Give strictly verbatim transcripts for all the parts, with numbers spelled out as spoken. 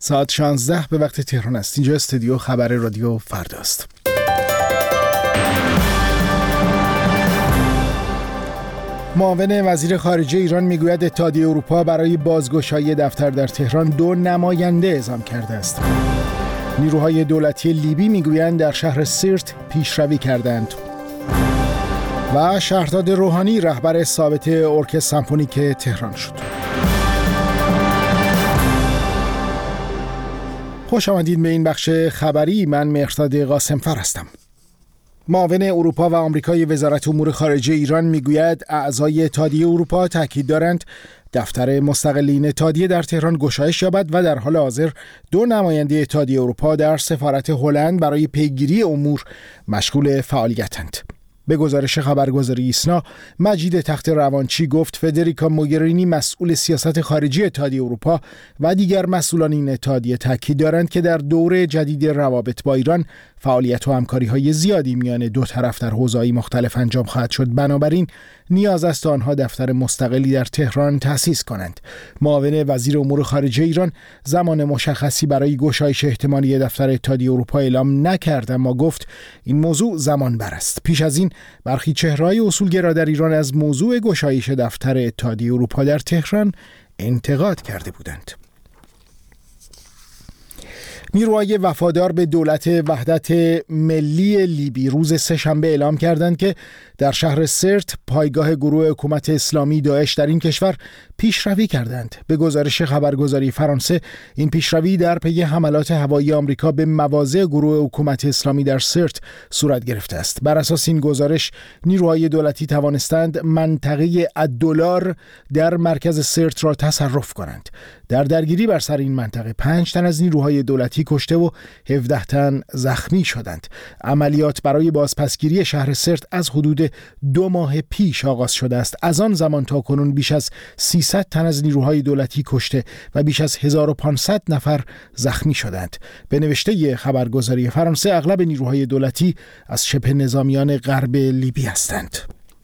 ساعت شانزده به وقت تهران است. اینجا استودیو خبر رادیو فردا است. معاون وزیر خارجه ایران میگوید اتحادیه اروپا برای بازگشایی دفتر در تهران دو نماینده اعزام کرده است. نیروهای دولتی لیبی میگویند در شهر سیرت پیشروی کردند. و شهرداد روحانی رهبر ثابت ارکستر سمفونیک تهران شد. خوش آمدید به این بخش خبری. من مهرداد قاسمفر هستم. معاون اروپا و آمریکای وزارت امور خارجه ایران میگوید اعضای اتحادیه اروپا تاکید دارند دفتر مستقلین اتحادیه در تهران گشایش یابد و در حال حاضر دو نماینده اتحادیه اروپا در سفارت هلند برای پیگیری امور مشغول فعالیتند. به گزارش خبرگزاری ایسنا، مجید تخت روانچی گفت فدریکا موگرینی مسئول سیاست خارجی اتحادیه اروپا و دیگر مسئولان این اتحادیه تاکید دارند که در دور جدید روابط با ایران فعالیت و همکاری‌های زیادی میان دو طرف در حوزه‌های مختلف انجام خواهد شد. بنابراین نیاز است آنها دفتر مستقلی در تهران تأسیس کنند. معاون وزیر امور خارجه ایران زمان مشخصی برای گشایش احتمالی دفتر اتحادیه اروپا اعلام نکرد، اما گفت این موضوع زمان بر است. پیش از این برخی چهره‌های اصولگرا در ایران از موضوع گشایش دفتر اتحادیه اروپا در تهران انتقاد کرده بودند. نیروهای وفادار به دولت وحدت ملی لیبی روز سه‌شنبه اعلام کردند که در شهر سرت پایگاه گروه حکومت اسلامی داعش در این کشور پیشروی کردند. به گزارش خبرگزاری فرانسه، این پیشروی در پی حملات هوایی آمریکا به مواضع گروه حکومت اسلامی در سرت صورت گرفته است. بر اساس این گزارش، نیروهای دولتی توانستند منطقه الدولار در مرکز سرت را تصرف کنند. در درگیری بر سر این منطقه پنج تن از نیروهای دولتی کشته و هفده تن زخمی شدند. عملیات برای بازپسگیری شهر سرت از حدود دو ماه پیش آغاز شده است. از آن زمان تا کنون بیش از سیصد تن از نیروهای دولتی کشته و بیش از هزار و پانصد نفر زخمی شدند. به نوشته خبرگزاری فرانسه، اغلب نیروهای دولتی از شبه نظامیان غرب لیبی هستند.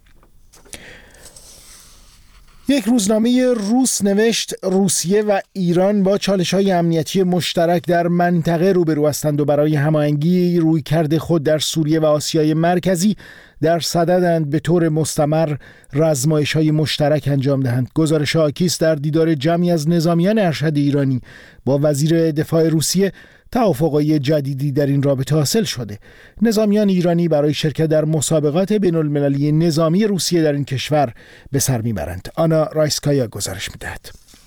یک روزنامه روس نوشت روسیه و ایران با چالش‌های امنیتی مشترک در منطقه روبرو هستند و برای هماهنگی رویکرد خود در سوریه و آسیای مرکزی در صددند به طور مستمر رزمایش‌های مشترک انجام دهند. گزارش حاکی است در دیدار جمعی از نظامیان ارشد ایرانی با وزیر دفاع روسیه توافقات جدیدی در این رابطه حاصل شده. نظامیان ایرانی برای شرکت در مسابقات بین‌المللی نظامی روسیه در این کشور به سر میبرند. آنا رایسکایا گزارش میدهد.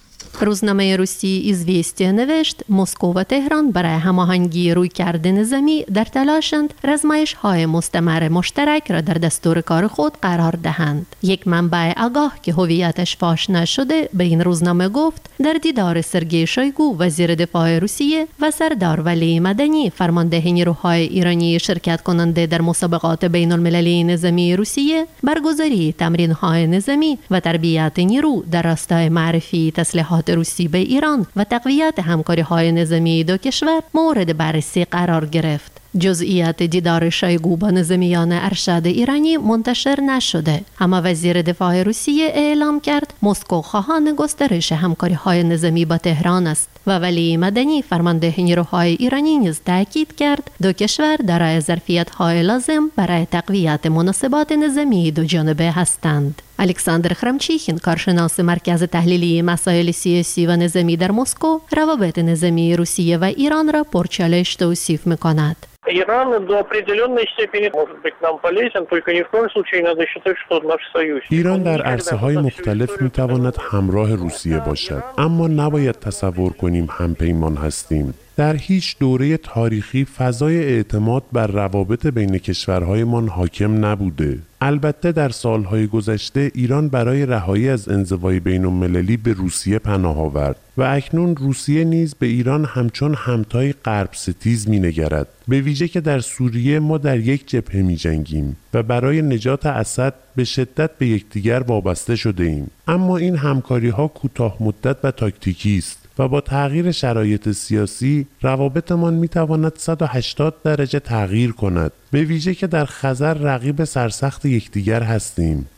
روزنامه روسی ایزویستیا نوشت مسکو و تهران برای هماهنگی رویکرد نظامی در تلاشند رزمایش‌های مستمر مشترک را در دستور کار خود قرار دهند. یک منبع آگاه که هویتش فاش نشده به این روزنامه گفت در دیدار سرگئی شویگو وزیر دفاع روسیه و سردار ولی مدنی فرمانده نیروهای ایرانی شرکت کننده در مسابقات بین‌المللی نظامی روسیه برگزاری تمرین‌های نظامی و تربیت نیرو در راستای معرفی تسلیحات روسی به ایران و تقویت همکاری‌های نظامی دو کشور مورد بررسی قرار گرفت. جزئیات دیدار شویگو با نظامیان ارشد ایرانی منتشر نشده، اما وزیر دفاع روسیه اعلام کرد مسکو خواهان گسترش همکاری‌های نظامی با تهران است و ولی مدنی فرمانده نیروهای ایرانی نیز تاکید کرد دو کشور دارای ظرفیت‌های لازم برای تقویت مناسبات نظامی دو جانبه هستند. الکساندر خرمچیخین، کارشناس مرکز تحلیلی مسائل سیاسی و نظامی در مسکو، روابط نظامی روسیه و ایران را پرچالش توصیف می‌کند. Иран до определенной степени может быть нам полезен, только ни в коем случае надо считать, что наш союзник. ایران در عرصه‌های مختلف می‌تواند همراه روسیه باشد، اما نباید تصور کنیم همپیمان هستیم. در هیچ دوره تاریخی فضای اعتماد بر روابط بین کشورهایمان حاکم نبوده. البته در سالهای گذشته ایران برای رهایی از انزوای بین‌المللی به روسیه پناه آورد و اکنون روسیه نیز به ایران همچون همتای غرب ستیز می‌نگرد، به ویژه که در سوریه ما در یک جبهه می‌جنگیم و برای نجات اسد به شدت به یکدیگر وابسته شده ایم. اما این همکاری‌ها کوتاه مدت و تاکتیکی است و با تغییر شرایط سیاسی روابطمان میتواند صد و هشتاد درجه تغییر کند، به ویژه که در خزر رقیب سرسخت یکدیگر هستیم.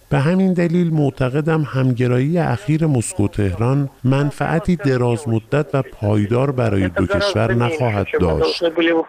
به همین دلیل معتقدم همگرایی اخیر مسکو تهران منفعتی دراز مدت و پایدار برای دو کشور نخواهد داشت.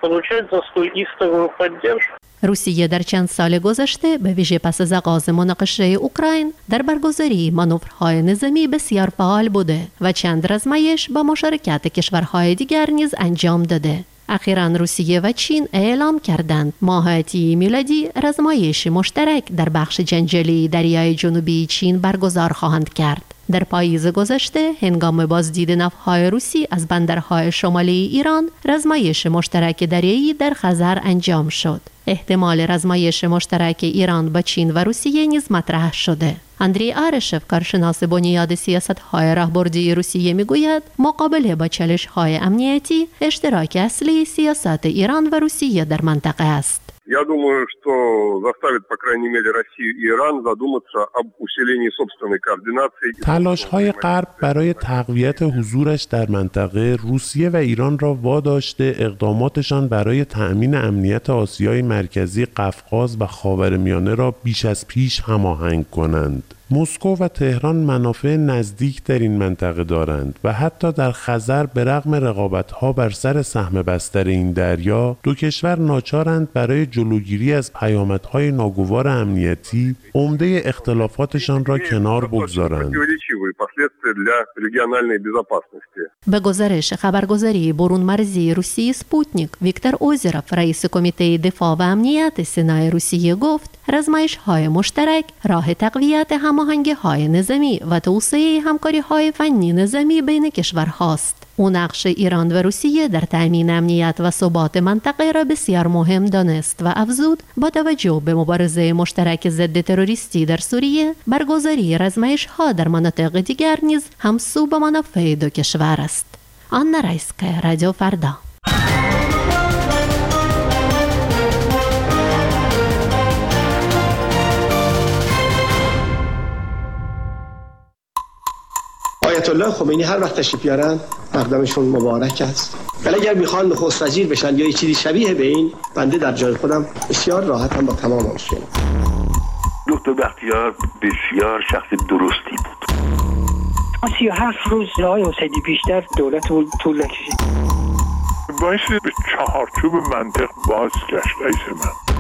روسیه در چند سال گذشته به ویژه پس از آغاز مناقشه اوکراین در برگزاری مانورهای نظامی بسیار فعال بوده و چند رزمایش با مشارکت کشورهای دیگر نیز انجام داده. اخیراً روسیه و چین اعلام کردند ماه آتی میلادی رزمایش مشترک در بخش جنگلی دریای جنوبی چین برگزار خواهند کرد. در پاییز گذشته هنگام بازدید نفت‌های روسی از بندرهای شمالی ایران رزمایش مشترک دریایی در خزر انجام شد. احتمال رزمایش مشترک ایران با چین و روسیه نیز مطرح شده. اندری آرشف، کارشناس بنیاد سیاست‌های راهبردی روسیه، میگوید مقابله با چالش‌های امنیتی اشتراک اصلی سیاست ایران و روسیه در منطقه است. Я думаю, что заставит, по крайней мере, Россию и Иран задуматься об усилении собственной координации. تلاش‌های غرب برای تقویت حضورش در منطقه روسیه و ایران را واداشته اقداماتشان برای تأمین امنیت آسیای مرکزی، قفقاز و خاورمیانه را بیش از پیش هماهنگ کنند. مسکو و تهران منافع نزدیک در این منطقه دارند و حتی در خزر به رغم رقابت‌ها بر سر سهم بستر این دریا، دو کشور ناچارند برای جلوگیری از پیامدهای ناگوار امنیتی عمده اختلافاتشان را کنار بگذارند. به گزارش خبرگزاری برون مرزی روسی سپوتنیک، ویکتور اوزیروف، رئیس کمیته دفاع و امنیت سنای روسیه، گفت رزمایش‌های مشترک راه تقویت هماهنگی‌های نظامی و توسعه همکاری‌های فنی نظامی بین کشورهاست. او نقش ایران و روسیه در تأمین امنیت و ثبات منطقه را بسیار مهم دانست و افزود با توجه به مبارزه مشترک ضد تروریستی در سوریه، برگزاری رزمایش‌ها در مناطق دیگر نیز همسو به منافع دو کشور است. آنا رایسکا، رادیو فردا. آیت الله خمینی هر وقت تشریف بیارن مقدمشون مبارک است. ولی اگر میخوان نخست وزیر بشن یا چیزی شبیه به این، بنده در جای خودم بسیار راحتم با تمام مشکل. دکتر بختیار بسیار شخص درستی بود. سی و هفت روز آقای حسینی بیشتر دولت طول نکشید. باعث به چهارچوب منطق باز گشت رئیس من.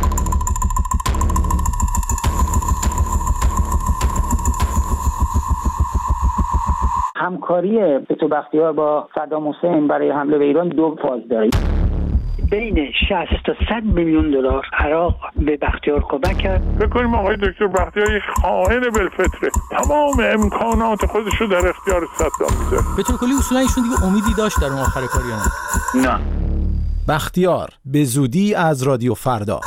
همکاری دکتر بختیار با صدام حسین برای حمله به ایران دو فاز داره. بین شصت تا صد میلیون دلار عراق به بختیار کمک کرد. فکر کنیم آقای دکتر بختیار یک خائن بالفطره، تمام امکانات خودش رو در اختیار صدام میذاره. به طور کلی اصولا ایشون دیگه امیدی داشت در اون آخر کاری نه؟ نه. بختیار به زودی از رادیو فردا.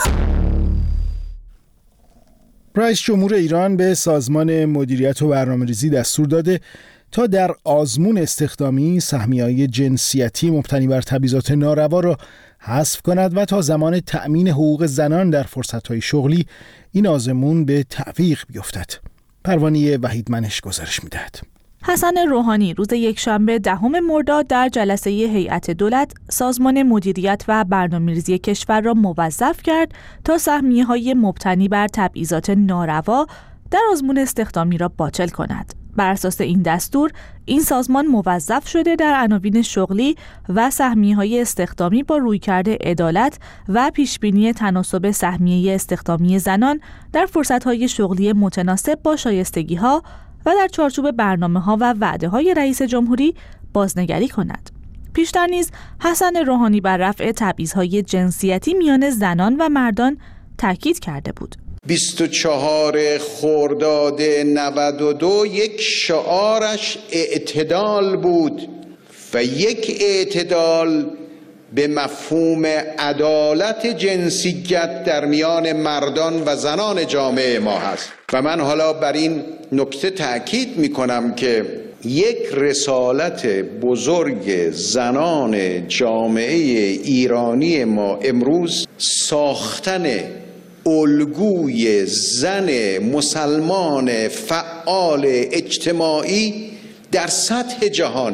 رئیس جمهور ایران به سازمان مدیریت و برنامه‌ریزی دستور داده تا در آزمون استخدامی سهمیه‌های جنسیتی مبتنی بر تبعیضات ناروا را حذف کند و تا زمان تأمین حقوق زنان در فرصت‌های شغلی این آزمون به تعویق بیفتد. پروانه وحیدمنش گزارش می‌دهد. حسن روحانی روز یکشنبه دهم مرداد در جلسه هیئت دولت سازمان مدیریت و برنامه‌ریزی کشور را موظف کرد تا سهمیه‌های مبتنی بر تبعیضات ناروا در آزمون استخدامی را باطل کند. بر اساس این دستور، این سازمان موظف شده در عناوین شغلی و سهمیه‌های استخدامی با رویکرد عدالت و پیشبینی تناسب سهمیه استخدامی زنان در فرصت‌های شغلی متناسب با شایستگی‌ها و در چارچوب برنامه‌ها و وعده‌های رئیس جمهوری بازنگری کند. پیشتر نیز حسن روحانی بر رفع تبعیض‌های جنسیتی میان زنان و مردان تاکید کرده بود. بیست و چهار خرداد نود و دو یک شعارش اعتدال بود و یک اعتدال به مفهوم عدالت جنسیت در میان مردان و زنان جامعه ما هست و من حالا بر این نکته تأکید می کنم که یک رسالت بزرگ زنان جامعه ایرانی ما امروز ساختن الگوی زن مسلمان فعال اجتماعی در سطح جهانه.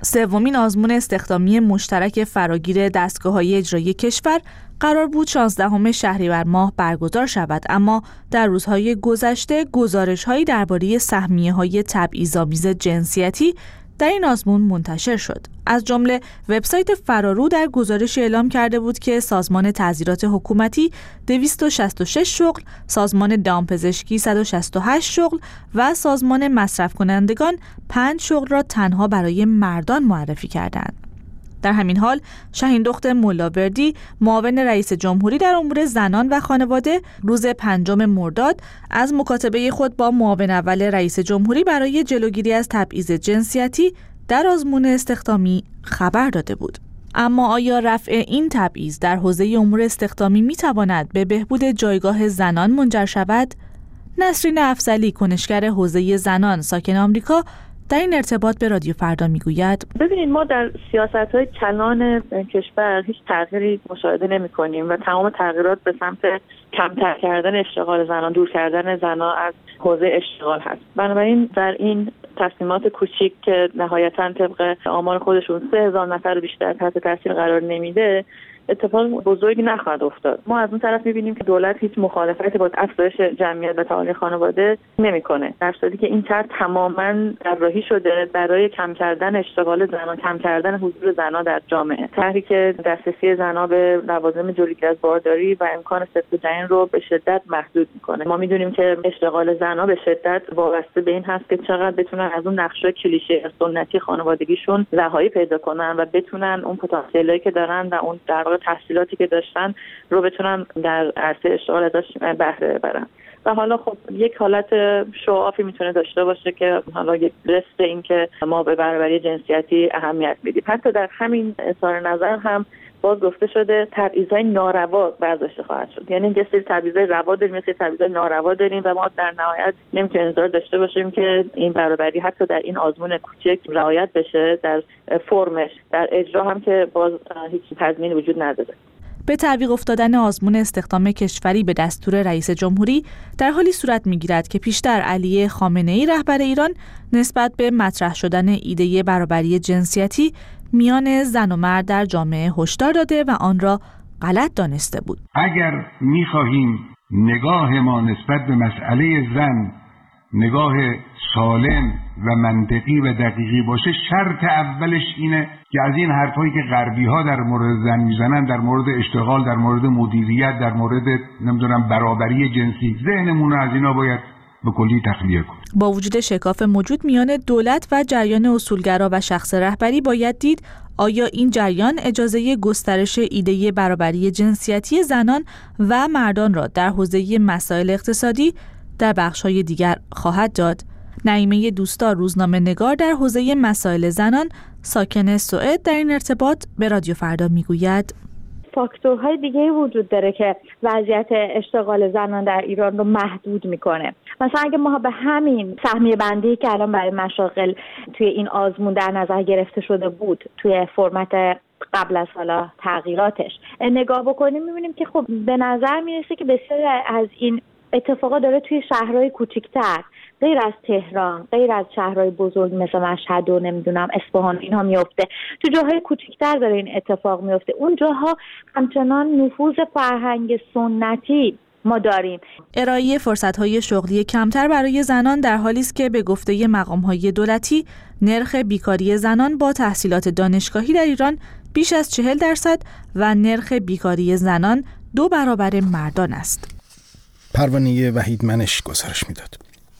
سومین آزمون استخدامی مشترک فراگیر دستگاه‌های اجرایی کشور قرار بود شانزدهم شهریور ماه برگزار شود، اما در روزهای گذشته گزارش‌هایی درباره سهمیه‌های تبعیض‌آمیز جنسیتی در این آزمون منتشر شد. از جمله وبسایت فرارو در گزارش اعلام کرده بود که سازمان تعزیرات حکومتی دویست و شصت و شش شغل، سازمان دامپزشکی صد و شصت و هشت شغل و سازمان مصرف کنندگان پنج شغل را تنها برای مردان معرفی کردند. در همین حال شاهیندخت ملاوردی، معاون رئیس جمهوری در امور زنان و خانواده، روز پنجم مرداد از مکاتبه خود با معاون اول رئیس جمهوری برای جلوگیری از تبعیض جنسیتی در آزمون استخدامی خبر داده بود. اما آیا رفع این تبعیض در حوزه امور استخدامی می‌تواند به بهبود جایگاه زنان منجر شود؟ نسرین افضلی، کنشگر حوزه زنان ساکن آمریکا، در این ارتباط به رادیو فردا میگوید: ببینید، ما در سیاست‌های کلان کشور هیچ تغییری مشاهده نمی‌کنیم و تمام تغییرات به سمت کمتر کردن اشتغال زنان، دور کردن زنان از حوزه اشتغال هست. بنابراین در این تصمیمات کوچیک که نهایتاً طبق آمار خودشون سه هزار نفر بیشتر تحت تاثیر قرار نمیده، اتفاق بزرگی نخواهد افتاد. ما از اون طرف می‌بینیم که دولت هیچ مخالفتی با افزایش جمعیت و تعالی خانواده نمی‌کنه، در صورتی که این طرح تماماً طراحی شده برای کم کردن اشتغال زنان، کم کردن حضور زنان در جامعه. طرحی که دسترسی زنان به لوازم جلوگیری از بارداری و امکان ثبت جنین رو به شدت محدود می‌کنه. ما می‌دونیم که اشتغال زنان به شدت وابسته به این هست که چقدر بتونن از اون نقشه کلیشه سنتی خانوادگیشون رهایی پیدا کنن و بتونن اون پتانسیلی که دارن و اون در تحصیلاتی که داشتن رو بتونن در عرصه اشتغال ازش بهره ببرن. و حالا خب یک حالت شوآفی میتونه داشته باشه که حالا یک رست این که ما به برابری جنسیتی اهمیت میدیم. حتی در همین اظهار نظر هم باز گفته شده تبعیض‌های ناروا برداشته خواهد شد. یعنی یه سری تبعیض‌های روا داریم، یه سری تبعیض‌های ناروا داریم و ما در نهایت نمیتونیم انتظار داشته باشیم که این برابری حتی در این آزمون کوچک رعایت بشه در فرمش، در اجرا هم که باز هیچ تضمینی وجود نداره. به تعویق افتادن آزمون استخدام کشوری به دستور رئیس جمهوری در حالی صورت می‌گیرد که پیشتر علی خامنه‌ای رهبر ایران نسبت به مطرح شدن ایده برابری جنسیتی میان زن و مرد در جامعه هشدار داده و آن را غلط دانسته بود. اگر می‌خواهیم نگاه ما نسبت به مسئله زن نگاه سالم و منطقی و دقیقی باشه، شرط اولش اینه که از این حرفایی که غربی‌ها در مورد زن میزنن، در مورد اشتغال، در مورد مدیریت، در مورد نمیدونم برابری جنسی، ذهنمون رو از اینا باید به کلی تخلیه کنیم. با وجود شکاف موجود میان دولت و جریان اصولگرا و شخص رهبری، باید دید آیا این جریان اجازه گسترش ایده برابری جنسیتی زنان و مردان را در حوزه مسائل اقتصادی در بخش‌های دیگر خواهد داد. نعیمه دوستار، روزنامه نگار در حوزه مسائل زنان ساکن سوئد، در این ارتباط به رادیو فردا میگوید: فاکتورهای دیگه وجود داره که وضعیت اشتغال زنان در ایران رو محدود میکنه. مثلا اگه ما به همین سهمیه بندی که الان برای مشاغل توی این آزمون در نظر گرفته شده بود توی فرمت قبل از حالا تغییراتش نگاه بکنیم، میبینیم که خب به نظر میرسه که بسیار از این اتفاقا داره توی شهرهای کوچیک‌تر غیر از تهران، غیر از شهرهای بزرگ مثل مشهد و نمیدونم اصفهان اینها میفته، تو جاهای کوچیک‌تر داره این اتفاق میفته. اون جاها همچنان نفوذ فرهنگ سنتی ما داریم. ارائه فرصت‌های شغلی کمتر برای زنان در حالی است که به گفته مقام‌های دولتی نرخ بیکاری زنان با تحصیلات دانشگاهی در ایران بیش از چهل درصد و نرخ بیکاری زنان دو برابر مردان است. پروانه وحیدمنش گزارش میداد.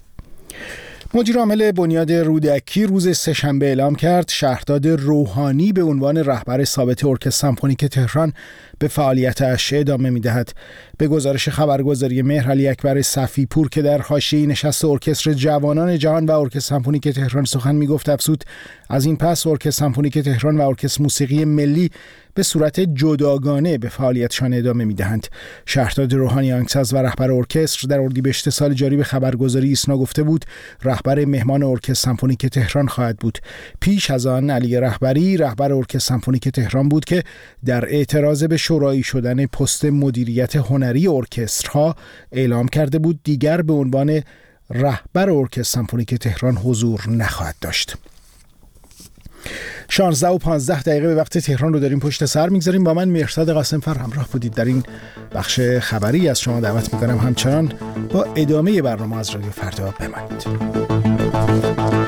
مدیر عامل بنیاد رودکی روز سه‌شنبه اعلام کرد شهرداد روحانی به عنوان رهبر ثابت ارکستر سمفونیک تهران به فعالیتش ادامه می‌دهد. به گزارش خبرگزاری مهرعلی اکبر صفی‌پور که در حاشیه نشست ارکستر جوانان جهان و ارکستر سمفونیک تهران سخن می‌گفت افزود از این پس ارکستر سمفونیک تهران و ارکستر موسیقی ملی به صورت جداگانه به فعالیتشان ادامه می‌دهند. شهرداد روحانی آهنگساز و رهبر ارکستر در اردیبهشت سال جاری به خبرگزاری ایسنا گفته بود رهبر مهمان ارکستر سمفونیک تهران خواهد بود. پیش از آن علی رهبری رهبر ارکستر سمفونیک تهران بود که در اعتراض به شورایی شدن پست مدیریت هنری ارکسترها اعلام کرده بود دیگر به عنوان رهبر ارکستر سمفونیک تهران حضور نخواهد داشت. شانزده و پانزده دقیقه به وقت تهران رو داریم پشت سر میگذاریم. با من مهرداد قاسمفر همراه بودید. در این بخش خبری از شما دعوت میکنم همچنان با ادامه برنامه از رادیو فردا بمانید.